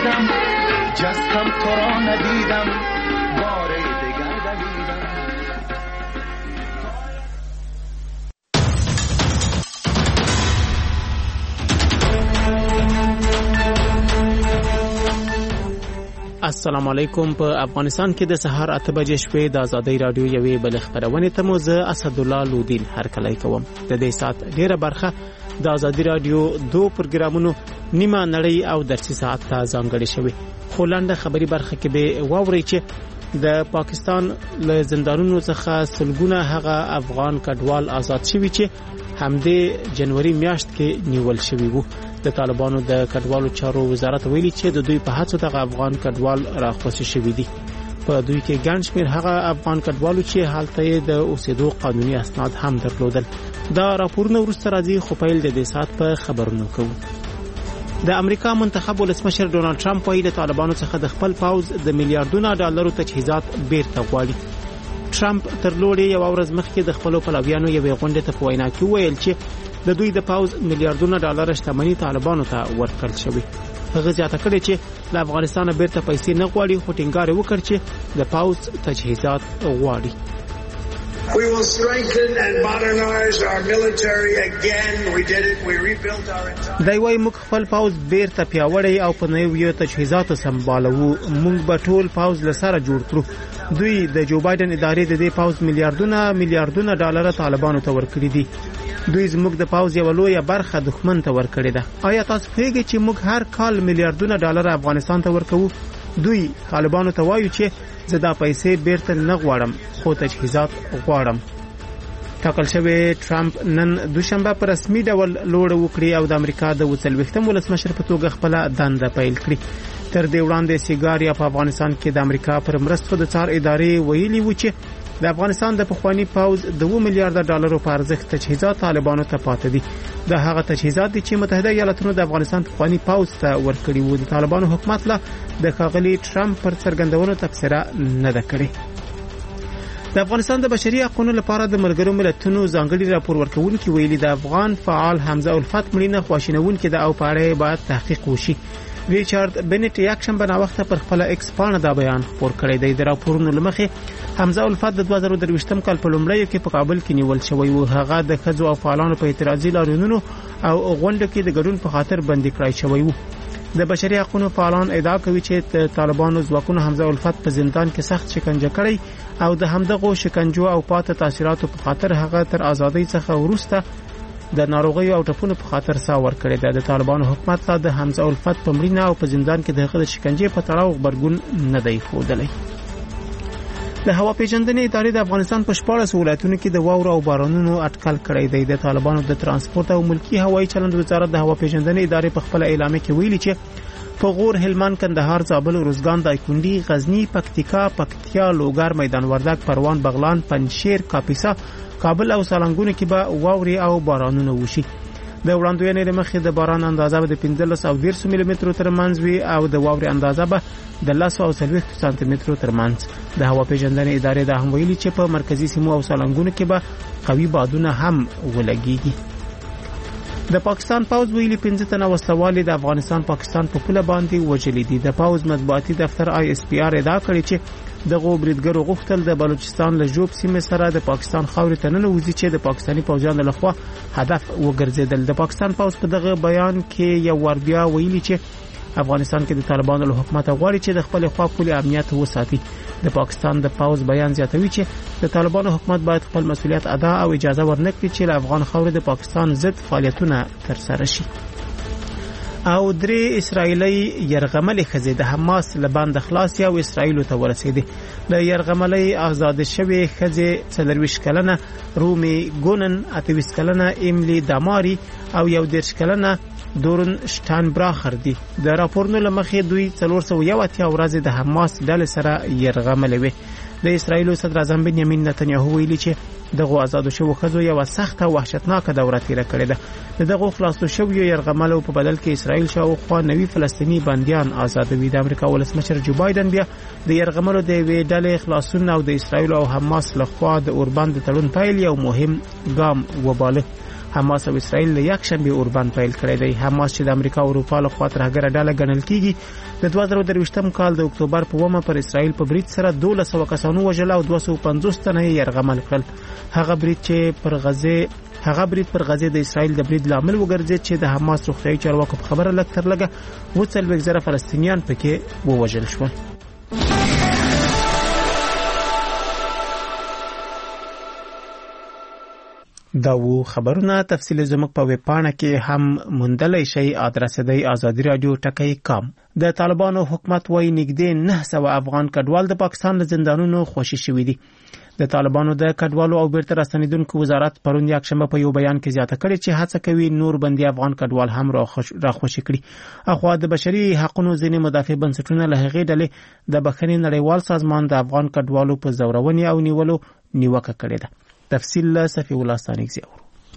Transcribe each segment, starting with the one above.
دیدم جستم تو را ندیدم بار دگر دویدم. السلام علیکم. په افغانستان کې د سهار 8 بجې شپې د آزادۍ رادیو یوې بل خبرونه ته مو زه اسدالله لودین هرکلی کوم. د دې سات ډیره برخه د آزادۍ رادیو 2 پروګرامونو نیمه نړۍ او درسي ساعت ته ځانګړې شوی. خو لاندې خبري برخه کې به واوري چې د پاکستان له زندانونو څخه سلګونه هغه افغان کډوال آزاد شوي چې همدې جنوري میاشت کې نیول شوی وو. د طالبانو د کډوالو چارو وزارت ویلي چې د دوی په هڅو د افغان کډوال راخوسي شوي دي. په دوی کې ګڼ شمېر هغه افغان کډوالو چې حالته د اوسېدو قانوني اسناد هم درلودل. دا راپورونه وروسته راځي، خو پیل د دې سات په خبرونو کوو. د امریکا منتخب ولسمشر ډونالد ټرمپ ویلي د طالبانو څخه د خپل پوځ د میلیارډونو ډالرو تجهیزات بیرته غواړي. ټرمپ تر لوړې یو ورځ مخکې د خپل پلویانو یوې غونډې ته په وینا کې ویل چې د دوی د پوځ میلیارډونو ډالر شتمنۍ طالبانو ته ورکړل شوې. هغه زیاته کړې چې د افغانستان بیرته پیسې نه غواړي، خو ټینګار وکړ چې د پوځ تجهیزات غواړي. We will strengthen and modernize our military again. We did it. We rebuilt our entire. دا وایي موږ خپل پوځ بیرته پیاوړی او په نویو تجهیزاتو سمبالو. موږ به ټول پوځ له سره جوړ کړو. دوی د جو بایدن ادارې د دې پوځ میلیارډونه ډالر طالبانو ته ورکړي دي. دوی زموږ د پوځ یو لویه برخه دښمن ته ورکړي ده. آیا تاسو پوهیږئ چې موږ هر کال میلیارډونه ډالر افغانستان ته ورکوو؟ دوی طالبانو ته وایي چې زه دا پیسې بیرته نه غواړم، خو تجهیزات غواړم. ټاکل شوی ټرمپ نن دوشنبه په رسمي ډول لوړ وکړي او د امریکا د 40 ولسمشر په توګه خپل دنده پیل کړي. تر دې وړاندې سیګاریا په افغانستان کې د امریکا پر مرستو د څار ادارې ویلي و چې د افغانستان د پخوانی پوځ د 2 میلیارډ ډالرو په ارزښت تجهیزات طالبانو ته پاتې دي. دا هغه تجهیزات دي چې متحده ایالاتونو د افغانستان پخوانی پوځ ته ورکړي وو. د طالبانو حکومت له د ښاغلي ټرمپ پر څرګندونو تبصره نه ده کړې. د افغانستان د بشري حقوقو لپاره د ملګرو ملتونو ځانګړي راپور ورکوونکي ویلي د افغان فعال حمزه الفت مړینه خواشینونکې ده او په اړه باید تحقیق وشي. ریچارډ بنټ یک شنبه نا وخت پر خپل ایکس پاڼه دا بیان خپور کړی دی. د راپورونو لمخې حمزه الفت د 2023 کال په لومړیو کې په کابل کې نیول شوی و. هغه د ښځو او فعالانو په اعتراضي لاریونونو او غونډو کې د ګډون په خاطر بندي کړای شوی و. د بشري حقوقو فعالان ادعا کوي چې طالبانو ځواکونو حمزه الفت په زندان کې سخت شکنجه کړی او د همدغه شکنجو او پاتې تاثیراتو په خاطر هغه تر ازادۍ څخه وروسته د ناروغي او ټپونو په خاطر ساور کړی دی. د طالبانو حکومت لا د حمزه الفت په مړینه او په زندان کې د هغه د شکنجې په تړاو خبرګون نه دی ښودلی. د هوا پیژندنې ادارې د افغانستان په 14 ولایتونو کې د واورو او بارانونو اټکل کړی دی. د طالبانو د ترانسپورت او ملکی هوایي چلند وزارت د هوا پیژندنې ادارې په خپل اعلامیه کې ویلي چې په غور، هلمند، کندهار، زابل، روزګان، دایکنډي، غزنی، پکتیکا، پکتیا، لوګر، میدان وردګ، پروان، بغلان، پنجشیر، کاپیسا، کابل او سالنګونو کې به واوري او بارانونه وشي. د وړاندوینې لمخې د باران اندازه به د 15 او 10 ملي مترو ترمنځ وي او د واوري اندازه به د 10 او 40 سانتي مترو ترمنځ. د هوا پیژندنې ادارې دا هم ویلي چې په مرکزی سیمو او سالنګونو کې به قوي بادونه هم ولګيږي. د پاکستان پوځ ویلي 15 تنه وسوالي د افغانستان پاکستان په پوله باندې وژلي دي. د پوځ مطبوعاتي دفتر ISPR ادعا کړې چې دغه بریدګرو غوښتل د بلوچستان له جوب سیمې سره د پاکستان خاورې ته ننوځي چې د پاکستاني پوځیانو لخوا هدف وګرځیدل. د پاکستان پوځ په دغه بیان کې یو ور بیا ویلي چې افغانستان کې د طالبانو له حکومت غواړي چې د خپل خوا پولي امنیت وساتي. د پاکستان د پوځ بیان زیاتوي چې د طالبانو حکومت باید خپل مسؤلیت ادا او اجازه ورنکړي چې له افغان خاورې د پاکستان ضد فعالیتونه ترسره شي. او 3 اسرایلی يرغملې ښځې د حماس له بند خلاص او اسرایل ته ورسېدې. د يرغملې آزاد شوې ښځې 40 کلنه رومي ګونن، 28 کلنه ایملی داماری او 11 کلنه دورن شټانبراخر دي. د راپورونو لمخې دوی 401 ورځې د حماس ډلې سره يرغملې وي. د اسرایل صدر اعظم بنیامین نتنیاهو ویلي چې دغه آزاد شوو ښځو یو سخته وحشتناکه دوره تیر کړې ده. دغه خلاصو شوو يرغملو په بدل کې اسرایل شاوخوا 90 فلسطینی بنديان آزادوي. د امریکا ولسمشر جو بایدن بیا د يرغملو د وی ډلې خلاصون او د اسرایل او حماس لخوا د اوربند تړون پیل یو مهم ګام وباله. حماس او اسرائیل له یک شنبه اوربند پیل کړی دی. حماس چې د امریکا او اروپا له خوا ترهګره ډله ګڼل کیږي د 2023م کال د اکتوبر په 1 پر اسرائیل په برید سره 1200 کسانو وژل او 250 تنه یې يرغمل کړل. هغه برید پر غزه د اسرائیل د برید لامل وګرځید چې د حماس روغتیايي چارواکو په خبره لږ تر لږه 40,000 فلسطینیان پکې ووژل شول. دا و خبرونه تفصیل زموږ په ویب پاڼه کې هم موندلای شئ. ادرس دی azadi.radio.com. د طالبانو حکومت وايي نږدې 900 افغان کډوال د پاکستان له زندانونو خوشي شوي دي. د طالبانو د کډوالو او بیرته راستنیدونکو وزارت پرون یک شنبه په یو بیان کې زیاته کړې چې هڅه کوي نور بندي افغان کډوال هم راخوشي کړي. اخوا د بشري حقوقو ځینې مدافع بنسټونه له هغې ډلې د بخښنې نړیوال سازمان د افغان کډوالو په زورونې او نیولو نیوکه کړې ده. تفصیل صفی الله ثاني زیور.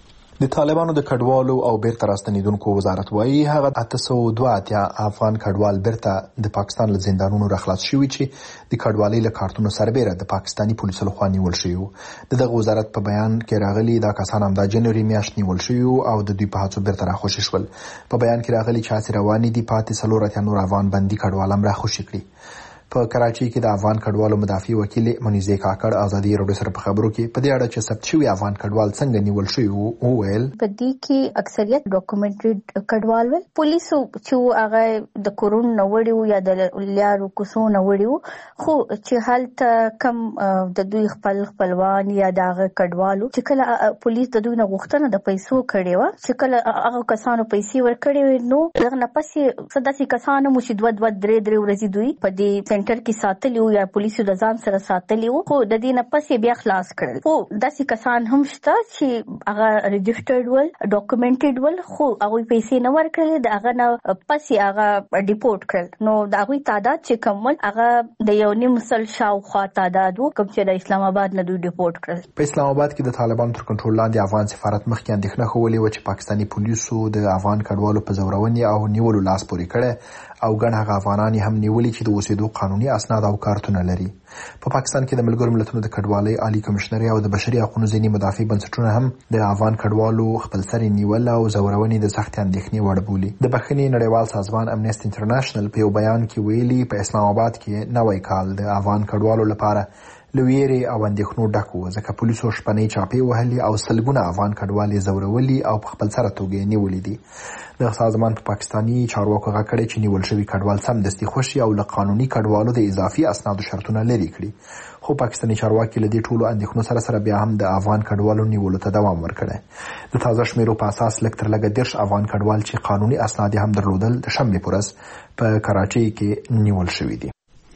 د طالبانو د کډوالو او بیرته راستنیدونکو وزارت وايي هغه 802 افغان کډوال بیرته د پاکستان له زندانونو راخلاص شوي چې د کډوالۍ له کارتونو سربېره د پاکستاني پولیسو لخوا نیول شوي. دغه وزارت په بیان کې راغلي دا کسان هم د جنوري میاشت نیول شوي او د دوی په هڅو بیرته راخوشي شول. په بیان کې راغلي چې هڅې روانې دي پاتې 4 نور افغان بندي کډوال هم راخوشي کړي. په کراچۍ کې د افغان کډوالو مدافع وکیل منیزه کاکړ ازادي راډیو سره په خبرو کې په دې اړه چې ثبت شوی افغان کډوال څنګه نیول شوی او ویل په دې کې اکثریت ډاکومنټري کډوال ول. پولیسو چې هغه د کورون نوړیو یا د لیارو کوسو نوړیو خو چې حالت کم د دوی خپلوان یا د کډوالو چې کله پولیس د دوی نه غوښتنه د پیسو کړي و چې کله هغه کسانو پیسې ورکړي نو دغه نه پسې صداسي کسانو مو چې 2 3 ورځې دوی په دې سنټر کې ساتلیو یا پولیسو د ځان سره ساتلیو خو د دې نه پسې بیا خلاص کړل. خو داسې کسان هم شته چې هغه ريجسترډ ول ډاکومنټډ ول خو هغه پیسې نه ورکړل د هغه نه پسې هغه ډیپورټ کړل. نو دا هغه تعداد چې کومل هغه د یو نیم سل شاوخوا تعداد کوم چې د اسلام آباد نه دوی ډیپورټ کړل. په اسلام آباد کې د طالبانو تر کنټرول لاندې افغان سفارت مخکې اندېښنه کولې و چې پاکستاني پولیسو د افغان کډوالو په زورونې او نیولو لاس پورې کړي او ګڼ هغه افغانان هم نیولې چې د اوسېدو قانوني اسناد او کارتونه لري. په پاکستان کې د ملګرو ملتونو د کډوالۍ عالی کمشنري او د بشري حقوقو ځینې مدافع بنسټونه هم د افغان کډوالو خپلسري نیول او زورونې د سخت اندېښنې وړ بولي. د بخښنې نړیوال سازمان امنیسټي انټرنیشنل په یو بیان کې ویلي په اسلام آباد کې نوې کال د افغان کډوالو لپاره لویری او اندېښنو ډک و ځکه پولیسو شپنې چاپې وهلي او سلګونه افغان کډوالې زورولي او په خپل سره توګه نیولې دي. د سازمان په پاکستاني چارواکو غاکړې چې نیول شوی کډوال سمدستي خوشي او له قانوني کډوالو د اضافي اسنادو شرطونه لري کړي. خو پاکستاني چارواکي له دې ټولو اندېښنو سره بیا هم د افغان کډوالو نیولو ته دوام ورکړي. د تازه شمیرو په اساس لږ تر لږه 10 افغان کډوال چې قانوني اسناد هم درلودل د شنبه پر ورځ په کراچۍ کې نیول شوی دي.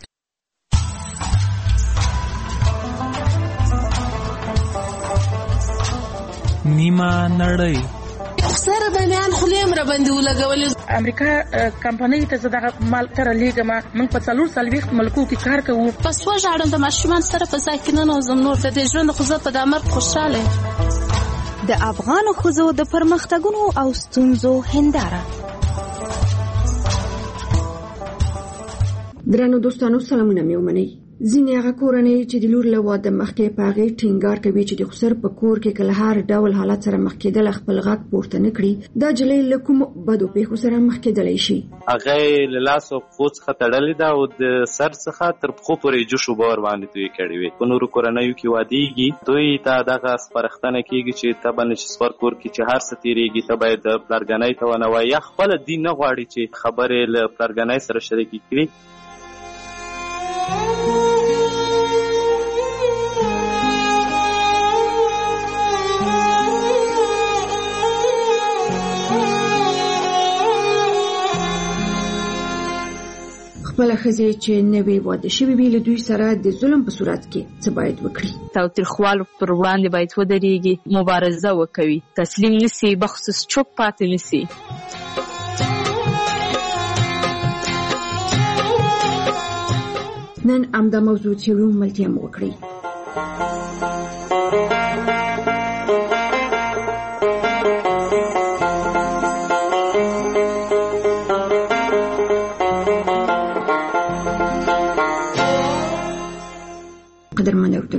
نیمه نړۍ سره بیان خلیم را باندې ولګولې. امریکا کمپنۍ ته زداغه مال تر لیګه موږ په 4 ملکو کې کار کوو. پس وژاړم د ماشومان سره په ځای کې نه نوزم نور د دې ژوند خو زه په دامر خوشاله. د افغان ښځو د پرمختګونو او ستونزو هنداره. درنو دوستانو سلامونه مې ومنئ. ځینې هغه کورنۍ چې د لور له واده مخکې په هغې ټینګار کوي چې د خسر په کور کې کله هر ډول حالت سره مخ کېدل خپل غږ پورته نه کړي دا جلۍ له کومو بدو پیښو سره مخ کېدلی شي. هغه له لاسو پښو څخه تړلې ده او د سر څخه تر پښو پورې جوش اوبه ورباندې توی کړې وي. په نورو کورنیو کې وادېږي دوی ته دغه سپارښتنه کېږي چې ته به نشي سپار کور کې چې هر څه تېرېږي ته باید د پلارګنۍ ته ونه وایي یا خپله دین نه غواړي چې خبرې له پلارګنۍ سره شریکې کړي. خپل ښځې چې نوې واده شوي وي له دوی سره د ظلم په صورت کې څه باید وکړي؟ تاوتریخوالو پر وړاندې باید ودرېږي، مبارزه وکوي، تسلیم نسی، بخصوص چوپ پاتې نسی. نن همدا موضوع څېړو، ملتیا مو وکړئ. قدرمن اردوونکو،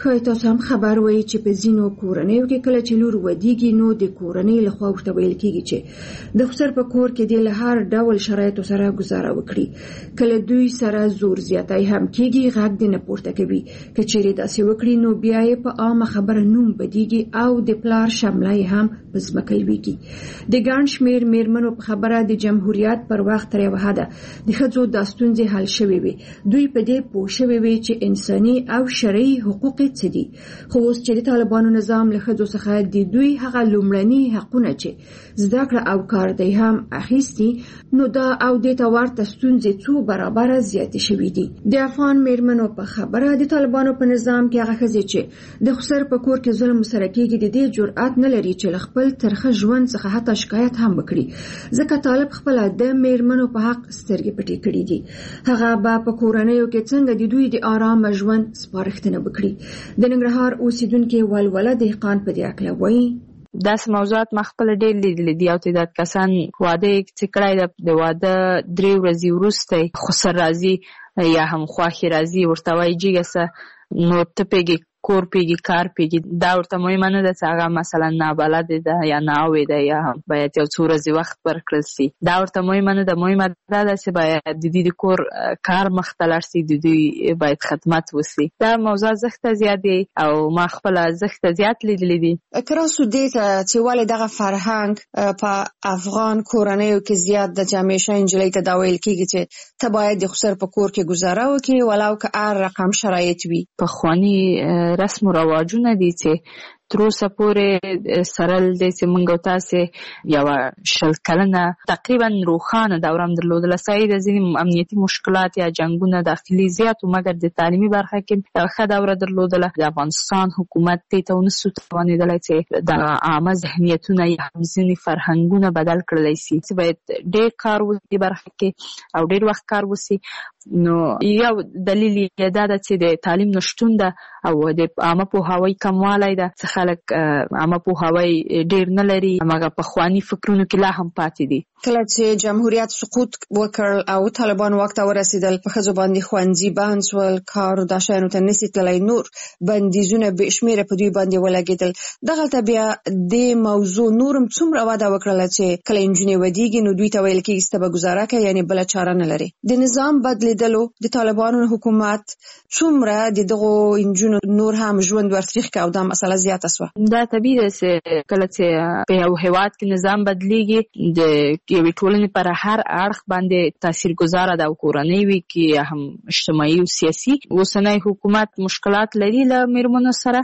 ښایي تاسو هم خبر وئ چې په ځینو کورنیو کې کله چې لور ودیږي نو د کورنۍ لخوا ورته ویل کېږي چې د خسر په کور کې د له هر ډول شرایطو سره گزاره وکړي. کله دوی سره زور زیاتی هم کېږي غږ دې نه پورته کوي. که چیرې داسې وکړي نو بیا یې په عامه خبره نوم بدیږي او د پلار شمله هم په ځمکه لویږي. د ګڼ شمېر مېرمنو په خبره د جمهوریت پر وخت تر یوه حده د ښځو دا ستونزې حل شوې وې. دوی په دې پوه شوې وې چې انساني او شرعي حقوق یې څه دي. خو اوس چې د طالبانو نظام له ښځو څخه د دوی هغه لومړني حقونه چې زده کړه او کار دی هم اخیستي نو دا او دې ته ورته ستونزې څو برابره زیاتې شوې دي. د افغان مېرمنو په خبره د طالبانو په نظام کې هغه ښځې چې د خسر په کور کې ظلم سره کېږي د دې جرأت نه لري چې له خپل ترخه ژوند څخه حتی شکایت هم وکړي، ځکه طالب خپله د مېرمنو په حق سترګې پټې کړي دي. هغه به په کورنیو کې څنګه د دوی د آرام ژوند سپارښتنه وکړي. د ننګرهار اوسیدونکي ولوله دهقان په دې اړه وایي. داسې موضوعات ما خپل ډېر لیدلي دي او تعداد کسان واده چې کړی د واده 3 ورځې وروسته خسر راځي یا هم خواښې راځي ورته وایي جیګسه نو ته پیږي کور پیږي کار پیږي. دا ورته مهمه نه ده چې هغه مثلا نابلده ده یا ناوې ده یا هم باید یو څو ورځې وخت ورکړل سي. دا ورته مهمه نه ده. مهمه دا ده چې باید د دې د کور کار مخته لاړ سي، د دوی باید خدمت وسي. دا موضوع زښته زیات دی او ما خپله زښته زیات لیدلی دي. کراسو دې ته چې ولې دغه فرهنګ په افغان کورنیو کې زیات د چې همیشه نجلۍ ته دا ویل کېږي چې ته باید د خسر په کور کې گزاره وکړي ولو که هر رقم شرایط وي. پخواني رسم و رواجونه دي چې تر اوسه پورې سرل دی چې موږ او تاسې یوه 20 کلنه تقریبا روښانه دوره هم درلودله. صحیح د ځینې امنیتي مشکلات یا جنګونه داخلي زیات و مګر د تعلیمي برخه کې یوه ښه دوره درلودله. د افغانستان حکومت دې ته ونسو توانېدلی چې د عامه ذهنیتونه یا هم ځینې فرهنګونه بدل کړلی سي چې باید ډېر کار وسي برخه کې او ډېر وخت کار وسي. نو یو دلیل یې دا ده چې د تعلیم نشتون ده او د عامه پوهاوی کموالی ده چې خلک عامه پوهاوی ډېر نه لري. هماغه پخواني فکرونو کې لا هم پاتې دي. کله چې جمهوریت سقوط وکړ او طالبان واک ته ورسېدل په ښځو باندې ښوونځي بند شول، کار دا شیانو ته نسي تللی، نور بندیزونه بې شمېره په دوی باندې ولګېدل. دغلته بیا د موضوع نورم څومره وده وکړله چې کله نجونې ودیږي نو دوی ته ویل کېږي چې ته به ګزاره کوې، یعنې بله چاره نه لري. د نظام بدلېدلو د طالبانو حکومت څومره د دغو نجونو نور هم ژوند ورتریخ که او دا مسله زیاته سوه. دا طبیعي ده چې کله چې په یو هېواد کې نظام بدلیږي د یوې ټولنې پر هر اړخ باندې تاثیرګذاره ده او کورنۍ وي کې هم اجتماعي او سیاسي. اوسنی حکومت مشکلات لري له مېرمنو سره.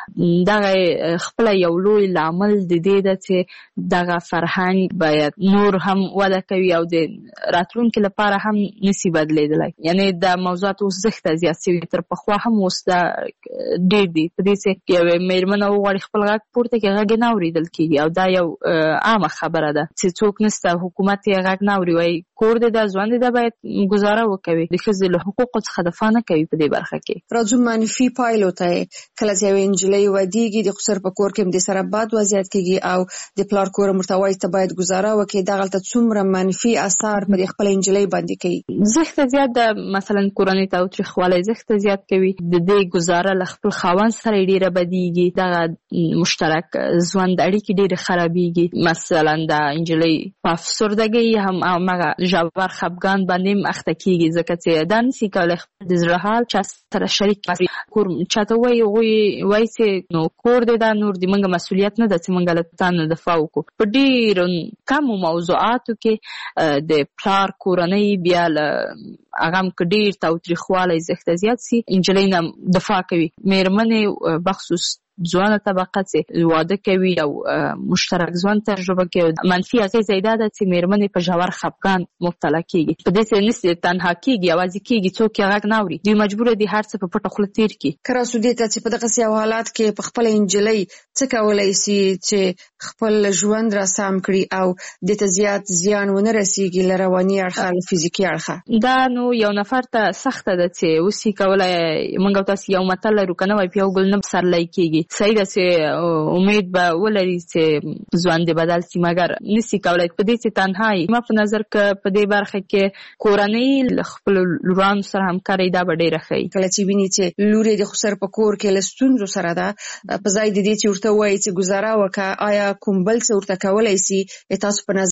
دغه خپله یو لوی لامل د دې ده چې دغه فرهنګ باید نور هم وده کوي او د راتلونکي لپاره هم نسي بدلېدلی. یعنې دا موضوعات اوس زښته زیات شوي، تر پخوا هم اوس دا ډېر دي. په دې چې یوې مېرمنه وغواړي خپل غږ پورته کړي غږ یې نه اورېدل کېږي او دا یو عامه خبره ده چې څوک نسته حکومت یې غږ نه اوري، وایي کور دې ده ژوند دې ده باید ګزاره وکوي. د ښځې له حقوقو څخه دفاع نه کوي په دې برخه کې. راځو منفي پایلو ته. کله چې یوې نجلۍ ودیږي د خسر په کور کې هم د سره بد وضعیت کېږي او د پلار کور هم ورته وایي ته باید ګزاره وکړي. دغلته څومره منفي اثر په دې خپله نجلۍ باندې کوي؟ زښته زیات ده. مثلا کورنۍ تاوتریخوالی زښته زیات کوي. د دې ګزاره له خپل خاوند سره یې ډېره بدیږي. دغه مشترک ژوند اړیکې ډېرې خرابېږي. مثلا د نجلۍ په افسردګۍ هم هماغه ژور خفګان باندې هم اخته کېږي ځکه چې دا نسي کولی خپل د زړه حال چا سره شریک کړي. کور چاته وایي هغوی وایي چې نو کور دی دا نور د موږ مسؤلیت نه ده چې موږ له تا نه دفاع وکړو. په ډېرو کمو موضوعاتو کې د پلار کورنۍ بیا له هغه هم که ډېر تاوتریخوالی زښته زیات سي نجلۍ نه دفاع کوي. مېرمنې بخصوص ځوانه طبقه چې واده کوي او مشترک ژوند تجربه کوي، منفي اغېزه یې دا ده چې مېرمنې په ژور خفګان مبتلا کېږي. په دې چې نسي تنها کېږي، یوازې کېږي، څوک یې غږ نه اوري. دوی مجبوره دي هر څه په پټه خوله تېر کړي. کراسو دې ته چې په دغسې یو حالات کې په خپله نجلۍ څه کولی سي چې خپل ژوند را سم کړي او دې ته زیات زیان ونه رسېږي له رواني اړخه له فزیکي اړخه؟ دا نو یو نفر ته سخته ده چې اوس یې کولی. موږ او تاسې یو متل لرو که نه وایي په یو ګل نه پسرلی کېږي. صحیح ده چې امید به ولري چې ژوند دې بدل شي، مګر نسي کولای په دې چې تنهایی. ما په نظر کې په دې برخه کې کورنۍ له خپل لورانو سره همکاري دا به ډېره ښه. کله چې ویني چې لور د خسر په کور کې له ستونزو سره ده، په ځای د دې چې ورته وایي چې ګزاره وکړه، آیا کوم بل څه ورته کولای شي؟ تاسو په